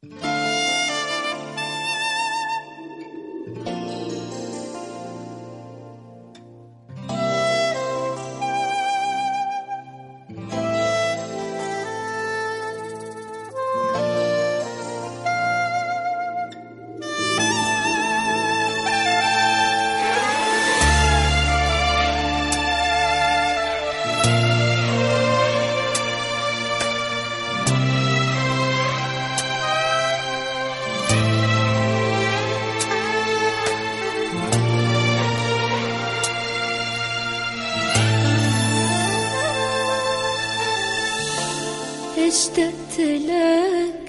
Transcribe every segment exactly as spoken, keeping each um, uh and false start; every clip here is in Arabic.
اشتقت لك،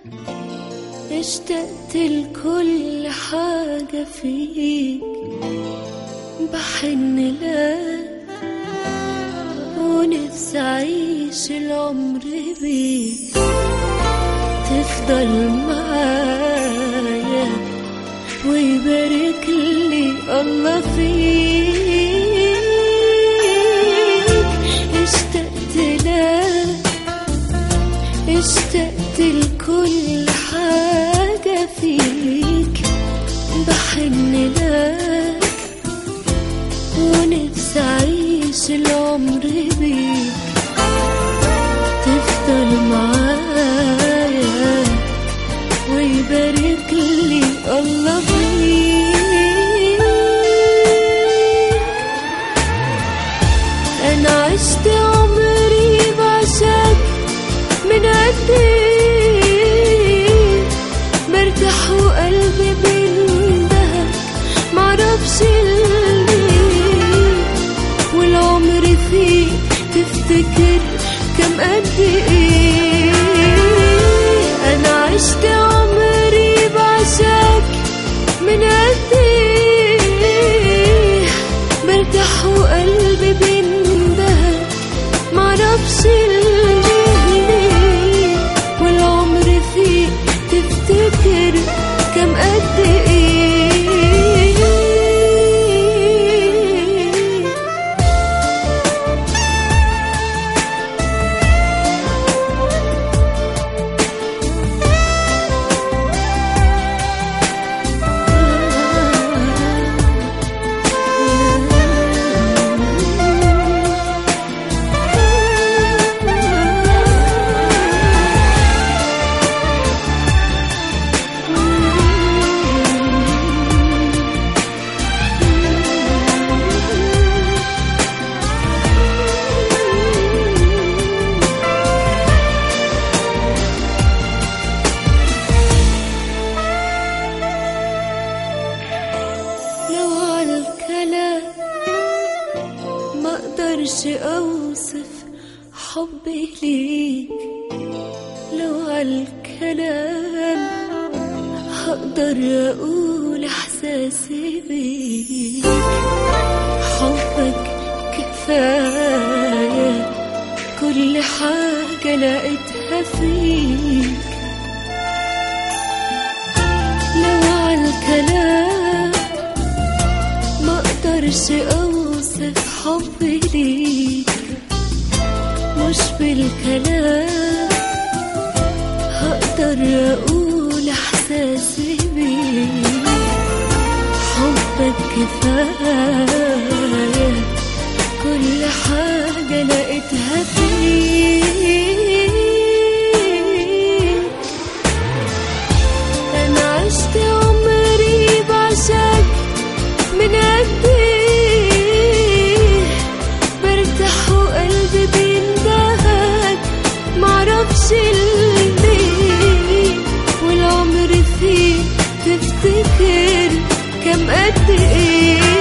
اشتقت لكل حاجة فيك، بحن لك ونفسي أعيش العمر بيك، تفضل معايا ويبارك لي الله فيك. اشتقت لك، اشتقت لكل حاجة فيك، بحن لك ونفسي أعيش العمر بيك، تفضل معايا ويبارك لي الله فيك. أنا عشت عمري بعشق من قد ايه، مرتاح وقلبي بيندهك معرفش ليه، والعمر فيك تفتكر كم قد ايه. انا عشت عمري بعشق من قد ايه، مرتاح وقلبي بيندهك معرفش ليه، والعمر فيك تفتكر كم قد ايه. مقدرش أوصف حبي ليك، لو عالكلام هقدر أقول إحساسي بيك، حبك كفاية كل حاجة لقيتها فيك، لو عالكلام مقدرش أوصف حبي ليك، مش بالكلام هقدر أقول إحساسي بيك، حبك كفاية كل حاجة لقيتها فيك. أنا عشت عمري بعشق من قد ايه، برتاح وقلبي بيندهك معرفش ليه، والعمر فيك تفتكر كم قد ايه.